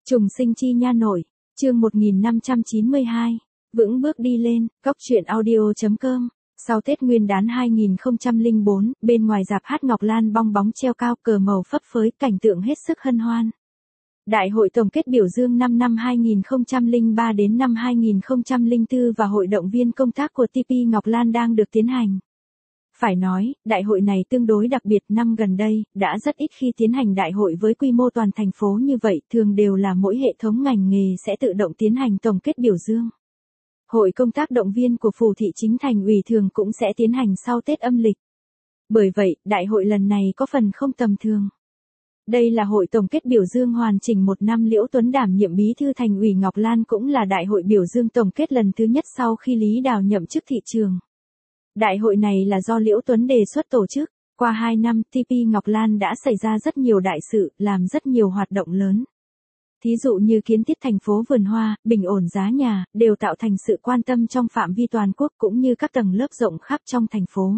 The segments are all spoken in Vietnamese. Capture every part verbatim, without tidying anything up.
Trùng sinh chi nha nội, chương một nghìn năm trăm chín mươi hai, vững bước đi lên, cóc truyện audio.com. Sau Tết Nguyên đán hai nghìn không trăm lẻ bốn, bên ngoài rạp hát Ngọc Lan bong bóng treo cao, cờ màu phấp phới, cảnh tượng hết sức hân hoan. Đại hội tổng kết biểu dương năm năm hai nghìn không trăm lẻ ba đến năm hai nghìn không trăm lẻ bốn và hội động viên công tác của tê pê Ngọc Lan đang được tiến hành. Phải nói, đại hội này tương đối đặc biệt, năm gần đây, đã rất ít khi tiến hành đại hội với quy mô toàn thành phố như vậy, thường đều là mỗi hệ thống ngành nghề sẽ tự động tiến hành tổng kết biểu dương. Hội công tác động viên của Phủ Thị Chính Thành ủy thường cũng sẽ tiến hành sau Tết âm lịch. Bởi vậy, đại hội lần này có phần không tầm thường. Đây là hội tổng kết biểu dương hoàn chỉnh một năm Liễu Tuấn đảm nhiệm bí thư Thành ủy Ngọc Lan, cũng là đại hội biểu dương tổng kết lần thứ nhất sau khi Lý Đào nhậm chức thị trường. Đại hội này là do Liễu Tuấn đề xuất tổ chức. Qua hai năm, tê pê Ngọc Lan đã xảy ra rất nhiều đại sự, làm rất nhiều hoạt động lớn. Thí dụ như kiến thiết thành phố vườn hoa, bình ổn giá nhà, đều tạo thành sự quan tâm trong phạm vi toàn quốc cũng như các tầng lớp rộng khắp trong thành phố.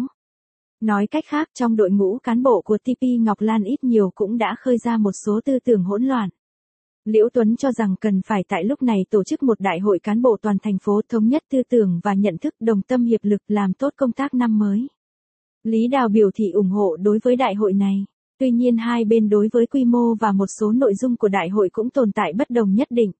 Nói cách khác, trong đội ngũ cán bộ của tê pê Ngọc Lan ít nhiều cũng đã khơi ra một số tư tưởng hỗn loạn. Liễu Tuấn cho rằng cần phải tại lúc này tổ chức một đại hội cán bộ toàn thành phố thống nhất tư tưởng và nhận thức, đồng tâm hiệp lực làm tốt công tác năm mới. Lý Đào biểu thị ủng hộ đối với đại hội này. Tuy nhiên hai bên đối với quy mô và một số nội dung của đại hội cũng tồn tại bất đồng nhất định.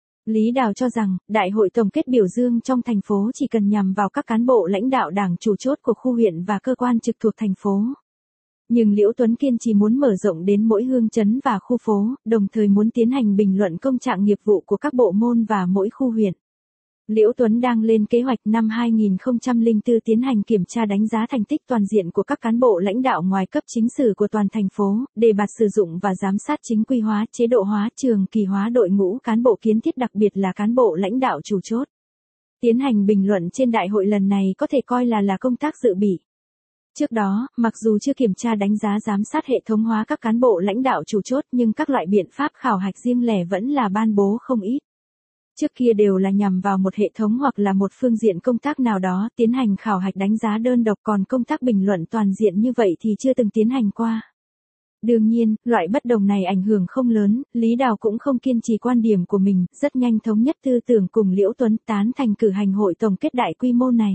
Lý Đào cho rằng, đại hội tổng kết biểu dương trong thành phố chỉ cần nhằm vào các cán bộ lãnh đạo đảng chủ chốt của khu huyện và cơ quan trực thuộc thành phố. Nhưng Liễu Tuấn kiên trì muốn mở rộng đến mỗi hương chấn và khu phố, đồng thời muốn tiến hành bình luận công trạng nghiệp vụ của các bộ môn và mỗi khu huyện. Liễu Tuấn đang lên kế hoạch năm hai nghìn không trăm lẻ bốn tiến hành kiểm tra đánh giá thành tích toàn diện của các cán bộ lãnh đạo ngoài cấp chính sử của toàn thành phố, đề bạt sử dụng và giám sát chính quy hóa, chế độ hóa, trường kỳ hóa đội ngũ cán bộ kiến thiết, đặc biệt là cán bộ lãnh đạo chủ chốt. Tiến hành bình luận trên đại hội lần này có thể coi là là công tác dự bị. Trước đó, mặc dù chưa kiểm tra đánh giá giám sát hệ thống hóa các cán bộ lãnh đạo chủ chốt, nhưng các loại biện pháp khảo hạch riêng lẻ vẫn là ban bố không ít. Trước kia đều là nhằm vào một hệ thống hoặc là một phương diện công tác nào đó, tiến hành khảo hạch đánh giá đơn độc, còn công tác bình luận toàn diện như vậy thì chưa từng tiến hành qua. Đương nhiên, loại bất đồng này ảnh hưởng không lớn, Lý Đào cũng không kiên trì quan điểm của mình, rất nhanh thống nhất tư tưởng cùng Liễu Tuấn, tán thành cử hành hội tổng kết đại quy mô này.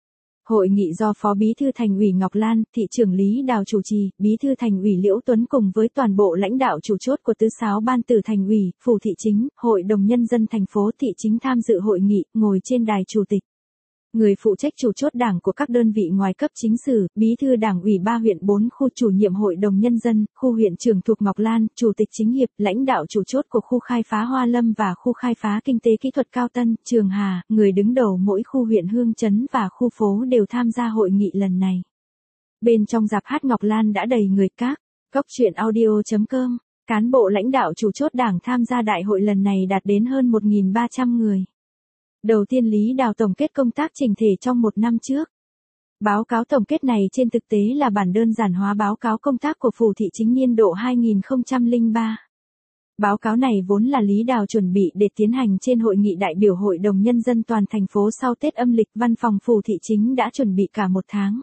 Hội nghị do Phó Bí thư Thành ủy Ngọc Lan, Thị trưởng Lý Đào chủ trì, Bí thư Thành ủy Liễu Tuấn cùng với toàn bộ lãnh đạo chủ chốt của tứ sáu ban từ Thành ủy, Phủ Thị Chính, Hội đồng Nhân dân thành phố Thị Chính tham dự hội nghị, ngồi trên đài chủ tịch. Người phụ trách chủ chốt đảng của các đơn vị ngoài cấp chính sử, Bí thư Đảng ủy ba huyện bốn khu, chủ nhiệm Hội đồng Nhân dân, khu huyện trưởng thuộc Ngọc Lan, Chủ tịch Chính hiệp, lãnh đạo chủ chốt của khu khai phá Hoa Lâm và khu khai phá Kinh tế Kỹ thuật Cao Tân, Trường Hà, người đứng đầu mỗi khu huyện hương chấn và khu phố đều tham gia hội nghị lần này. Bên trong rạp hát Ngọc Lan đã đầy người các, cóc truyện audio.com, cán bộ lãnh đạo chủ chốt đảng tham gia đại hội lần này đạt đến hơn một nghìn ba trăm người. Đầu tiên Lý Đào tổng kết công tác chỉnh thể trong một năm trước. Báo cáo tổng kết này trên thực tế là bản đơn giản hóa báo cáo công tác của Phủ Thị Chính niên độ hai nghìn không trăm lẻ ba. Báo cáo này vốn là Lý Đào chuẩn bị để tiến hành trên hội nghị đại biểu Hội đồng Nhân dân toàn thành phố sau Tết âm lịch, văn phòng Phủ Thị Chính đã chuẩn bị cả một tháng.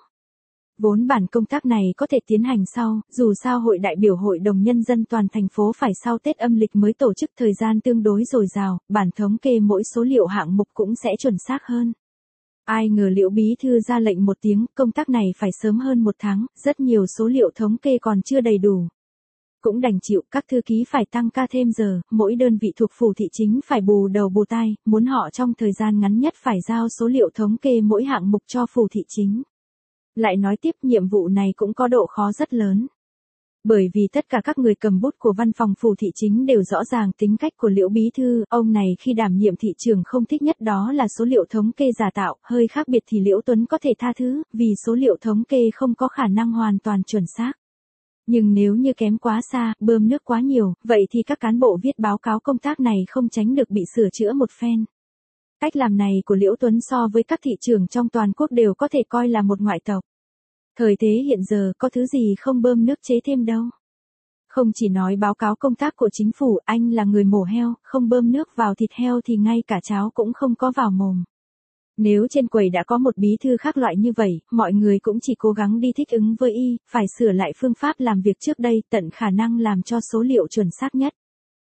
Vốn bản công tác này có thể tiến hành sau, dù sao hội đại biểu Hội đồng Nhân dân toàn thành phố phải sau Tết âm lịch mới tổ chức, thời gian tương đối dồi dào, bản thống kê mỗi số liệu hạng mục cũng sẽ chuẩn xác hơn. Ai ngờ Liễu Bí thư ra lệnh một tiếng, công tác này phải sớm hơn một tháng, rất nhiều số liệu thống kê còn chưa đầy đủ. Cũng đành chịu, các thư ký phải tăng ca thêm giờ, mỗi đơn vị thuộc Phủ Thị Chính phải bù đầu bù tai, muốn họ trong thời gian ngắn nhất phải giao số liệu thống kê mỗi hạng mục cho Phủ Thị Chính. Lại nói tiếp, nhiệm vụ này cũng có độ khó rất lớn. Bởi vì tất cả các người cầm bút của văn phòng Phủ Thị Chính đều rõ ràng tính cách của Liễu Bí thư, ông này khi đảm nhiệm thị trường không thích nhất đó là số liệu thống kê giả tạo, hơi khác biệt thì Liễu Tuấn có thể tha thứ, vì số liệu thống kê không có khả năng hoàn toàn chuẩn xác. Nhưng nếu như kém quá xa, bơm nước quá nhiều, vậy thì các cán bộ viết báo cáo công tác này không tránh được bị sửa chữa một phen. Cách làm này của Liễu Tuấn so với các thị trường trong toàn quốc đều có thể coi là một ngoại tộc. Thời thế hiện giờ có thứ gì không bơm nước chế thêm đâu. Không chỉ nói báo cáo công tác của chính phủ, anh là người mổ heo, không bơm nước vào thịt heo thì ngay cả cháo cũng không có vào mồm. Nếu trên quầy đã có một bí thư khác loại như vậy, mọi người cũng chỉ cố gắng đi thích ứng với y, phải sửa lại phương pháp làm việc trước đây, tận khả năng làm cho số liệu chuẩn xác nhất.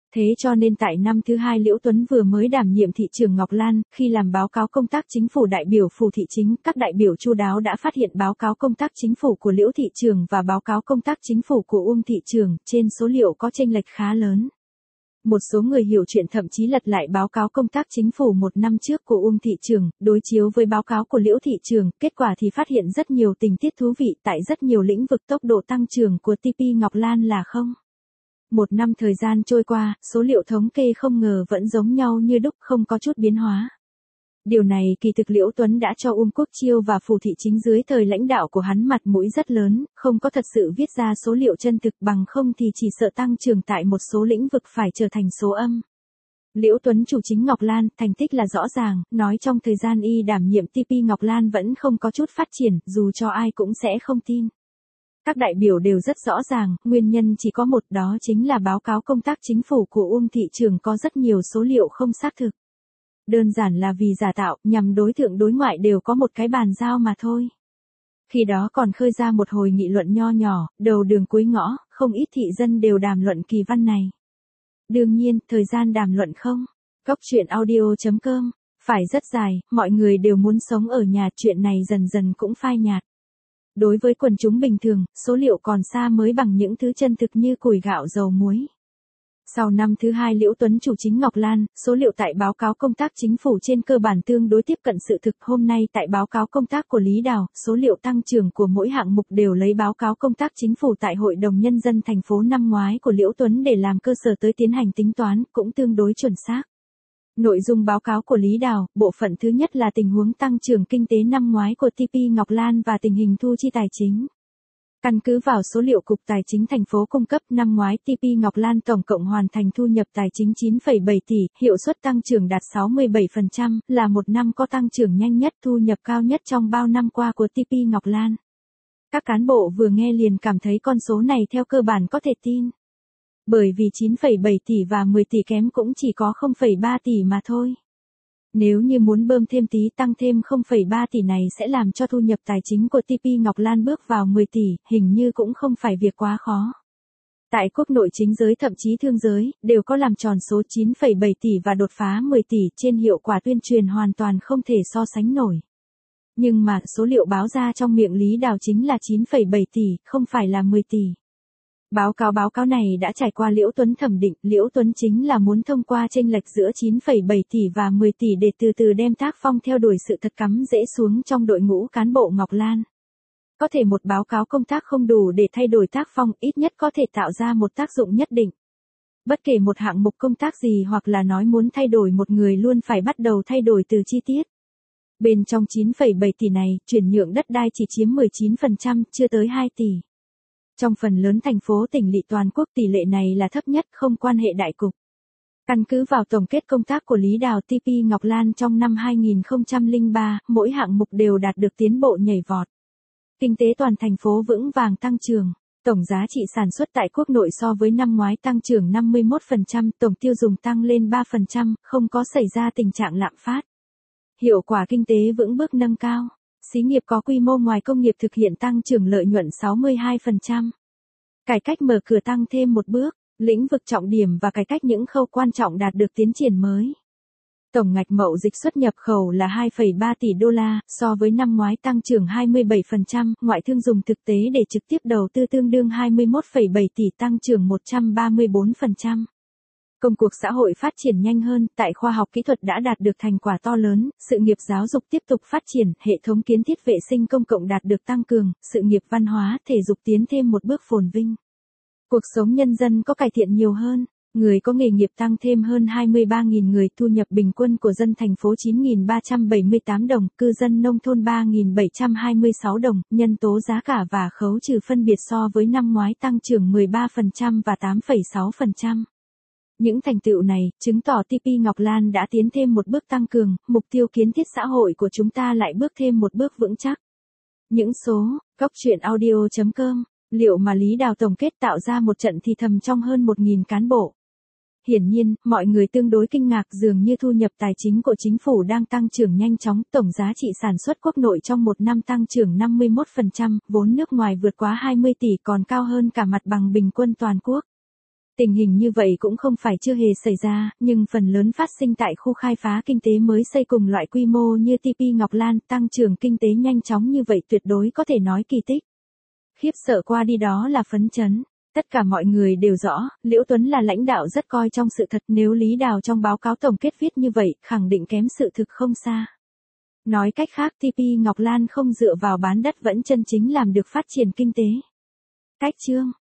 Thế cho nên tại năm thứ hai Liễu Tuấn vừa mới đảm nhiệm thị trưởng Ngọc Lan, khi làm báo cáo công tác chính phủ đại biểu phủ thị chính, các đại biểu chu đáo đã phát hiện báo cáo công tác chính phủ của Liễu thị trưởng và báo cáo công tác chính phủ của Uông thị trưởng, trên số liệu có chênh lệch khá lớn. Một số người hiểu chuyện thậm chí lật lại báo cáo công tác chính phủ một năm trước của Uông thị trưởng, đối chiếu với báo cáo của Liễu thị trưởng, kết quả thì phát hiện rất nhiều tình tiết thú vị tại rất nhiều lĩnh vực tốc độ tăng trưởng của tê pê Ngọc Lan là không. Một năm thời gian trôi qua, số liệu thống kê không ngờ vẫn giống nhau như đúc, không có chút biến hóa. Điều này kỳ thực Liễu Tuấn đã cho Uông Quốc Chiêu và phủ thị chính dưới thời lãnh đạo của hắn mặt mũi rất lớn, không có thật sự viết ra số liệu chân thực, bằng không thì chỉ sợ tăng trưởng tại một số lĩnh vực phải trở thành số âm. Liễu Tuấn chủ chính Ngọc Lan, thành tích là rõ ràng, nói trong thời gian y đảm nhiệm tê pê Ngọc Lan vẫn không có chút phát triển, dù cho ai cũng sẽ không tin. Các đại biểu đều rất rõ ràng, nguyên nhân chỉ có một, đó chính là báo cáo công tác chính phủ của Uông thị trưởng có rất nhiều số liệu không xác thực. Đơn giản là vì giả tạo, nhằm đối tượng đối ngoại đều có một cái bàn giao mà thôi. Khi đó còn khơi ra một hồi nghị luận nho nhỏ, đầu đường cuối ngõ, không ít thị dân đều đàm luận kỳ văn này. Đương nhiên, thời gian đàm luận không. Góc truyện audio chấm com, phải rất dài, mọi người đều muốn sống ở nhà, chuyện này dần dần cũng phai nhạt. Đối với quần chúng bình thường, số liệu còn xa mới bằng những thứ chân thực như củi gạo dầu muối. Sau năm thứ hai Liễu Tuấn chủ chính Ngọc Lan, số liệu tại báo cáo công tác chính phủ trên cơ bản tương đối tiếp cận sự thực. Hôm nay tại báo cáo công tác của Lý Đào, số liệu tăng trưởng của mỗi hạng mục đều lấy báo cáo công tác chính phủ tại Hội đồng Nhân dân thành phố năm ngoái của Liễu Tuấn để làm cơ sở tới tiến hành tính toán, cũng tương đối chuẩn xác. Nội dung báo cáo của Lý Đào, bộ phận thứ nhất là tình huống tăng trưởng kinh tế năm ngoái của tê pê Ngọc Lan và tình hình thu chi tài chính. Căn cứ vào số liệu Cục Tài chính thành phố cung cấp, năm ngoái tê pê Ngọc Lan tổng cộng hoàn thành thu nhập tài chính chín phẩy bảy tỷ, hiệu suất tăng trưởng đạt sáu mươi bảy phần trăm, là một năm có tăng trưởng nhanh nhất, thu nhập cao nhất trong bao năm qua của tê pê Ngọc Lan. Các cán bộ vừa nghe liền cảm thấy con số này theo cơ bản có thể tin. Bởi vì chín phẩy bảy tỷ và mười tỷ kém cũng chỉ có không phẩy ba tỷ mà thôi. Nếu như muốn bơm thêm tí, tăng thêm không phẩy ba tỷ này sẽ làm cho thu nhập tài chính của tê pê Ngọc Lan bước vào mười tỷ, hình như cũng không phải việc quá khó. Tại quốc nội chính giới thậm chí thương giới, đều có làm tròn số chín phẩy bảy tỷ và đột phá mười tỷ, trên hiệu quả tuyên truyền hoàn toàn không thể so sánh nổi. Nhưng mà, số liệu báo ra trong miệng Lý Đào chính là chín phẩy bảy tỷ, không phải là mười tỷ. Báo cáo báo cáo này đã trải qua Liễu Tuấn thẩm định, Liễu Tuấn chính là muốn thông qua chênh lệch giữa chín phẩy bảy tỷ và mười tỷ để từ từ đem tác phong theo đuổi sự thật cắm rễ xuống trong đội ngũ cán bộ Ngọc Lan. Có thể một báo cáo công tác không đủ để thay đổi tác phong, ít nhất có thể tạo ra một tác dụng nhất định. Bất kể một hạng mục công tác gì hoặc là nói muốn thay đổi một người luôn phải bắt đầu thay đổi từ chi tiết. Bên trong chín phẩy bảy tỷ này, chuyển nhượng đất đai chỉ chiếm mười chín phần trăm, chưa tới hai tỷ. Trong phần lớn thành phố tỉnh lỵ toàn quốc tỷ lệ này là thấp nhất, không quan hệ đại cục. Căn cứ vào tổng kết công tác của Lý Đào, tê pê Ngọc Lan trong năm hai nghìn không trăm lẻ ba, mỗi hạng mục đều đạt được tiến bộ nhảy vọt. Kinh tế toàn thành phố vững vàng tăng trưởng. Tổng giá trị sản xuất tại quốc nội so với năm ngoái tăng trưởng năm mươi mốt phần trăm, tổng tiêu dùng tăng lên ba phần trăm, không có xảy ra tình trạng lạm phát. Hiệu quả kinh tế vững bước nâng cao. Xí nghiệp có quy mô ngoài công nghiệp thực hiện tăng trưởng lợi nhuận sáu mươi hai phần trăm. Cải cách mở cửa tăng thêm một bước, lĩnh vực trọng điểm và cải cách những khâu quan trọng đạt được tiến triển mới. Tổng ngạch mậu dịch xuất nhập khẩu là hai phẩy ba tỷ đô la, so với năm ngoái tăng trưởng hai mươi bảy phần trăm, ngoại thương dùng thực tế để trực tiếp đầu tư tương đương hai mươi mốt phẩy bảy tỷ, tăng trưởng một trăm ba mươi bốn phần trăm. Công cuộc xã hội phát triển nhanh hơn, tại khoa học kỹ thuật đã đạt được thành quả to lớn, sự nghiệp giáo dục tiếp tục phát triển, hệ thống kiến thiết vệ sinh công cộng đạt được tăng cường, sự nghiệp văn hóa, thể dục tiến thêm một bước phồn vinh. Cuộc sống nhân dân có cải thiện nhiều hơn, người có nghề nghiệp tăng thêm hơn hai mươi ba nghìn người, thu nhập bình quân của dân thành phố chín nghìn ba trăm bảy mươi tám đồng, cư dân nông thôn ba nghìn bảy trăm hai mươi sáu đồng, nhân tố giá cả và khấu trừ phân biệt so với năm ngoái tăng trưởng mười ba phần trăm và tám phẩy sáu phần trăm. Những thành tựu này, chứng tỏ tê pê Ngọc Lan đã tiến thêm một bước tăng cường, mục tiêu kiến thiết xã hội của chúng ta lại bước thêm một bước vững chắc. Những số, góc truyện audio chấm com, liệu mà Lý Đào tổng kết tạo ra một trận thì thầm trong hơn một nghìn cán bộ. Hiển nhiên, mọi người tương đối kinh ngạc, dường như thu nhập tài chính của chính phủ đang tăng trưởng nhanh chóng, tổng giá trị sản xuất quốc nội trong một năm tăng trưởng năm mươi mốt phần trăm, vốn nước ngoài vượt quá hai mươi tỷ, còn cao hơn cả mặt bằng bình quân toàn quốc. Tình hình như vậy cũng không phải chưa hề xảy ra, nhưng phần lớn phát sinh tại khu khai phá kinh tế mới xây cùng loại quy mô như tê pê Ngọc Lan, tăng trưởng kinh tế nhanh chóng như vậy tuyệt đối có thể nói kỳ tích. Khiếp sợ qua đi đó là phấn chấn. Tất cả mọi người đều rõ, Liễu Tuấn là lãnh đạo rất coi trong sự thật, nếu Lý Đào trong báo cáo tổng kết viết như vậy, khẳng định kém sự thực không xa. Nói cách khác tê pê Ngọc Lan không dựa vào bán đất vẫn chân chính làm được phát triển kinh tế. Cách chương